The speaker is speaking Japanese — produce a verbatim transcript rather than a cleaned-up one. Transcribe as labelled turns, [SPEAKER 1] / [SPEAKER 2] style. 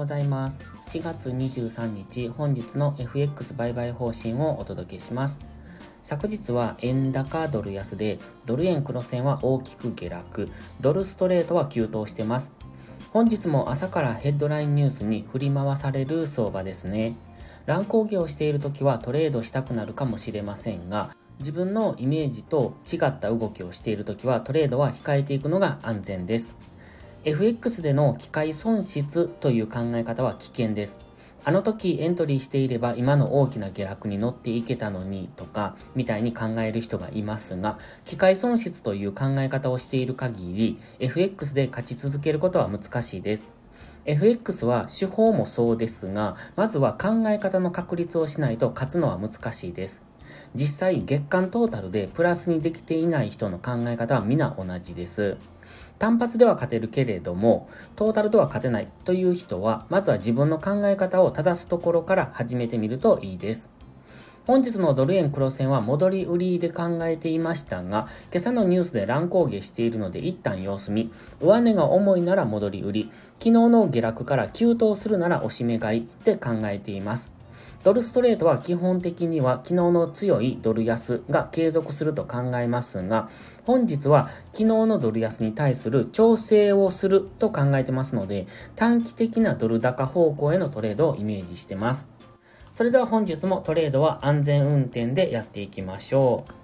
[SPEAKER 1] ございます。しちがつにじゅうさんにち、本日の エフエックス 売買方針をお届けします。昨日は円高ドル安で、ドル円黒線は大きく下落、ドルストレートは急騰してます。本日も朝からヘッドラインニュースに振り回される相場ですね。乱高下をしているときはトレードしたくなるかもしれませんが、自分のイメージと違った動きをしているときはトレードは控えていくのが安全です。エフエックス での機会損失という考え方は危険です。あの時エントリーしていれば今の大きな下落に乗っていけたのにとかみたいに考える人がいますが、機会損失という考え方をしている限り エフエックス で勝ち続けることは難しいです。エフエックス は手法もそうですが、まずは考え方の確立をしないと勝つのは難しいです。実際月間トータルでプラスにできていない人の考え方は皆同じです。単発では勝てるけれども、トータルでは勝てないという人は、まずは自分の考え方を正すところから始めてみるといいです。本日のドル円黒線は戻り売りで考えていましたが、今朝のニュースで乱高下しているので一旦様子見。上値が重いなら戻り売り。昨日の下落から急騰するなら押し目買いで考えています。ドルストレートは基本的には昨日の強いドル安が継続すると考えますが、本日は昨日のドル安に対する調整をすると考えてますので、短期的なドル高方向へのトレードをイメージしてます。それでは本日もトレードは安全運転でやっていきましょう。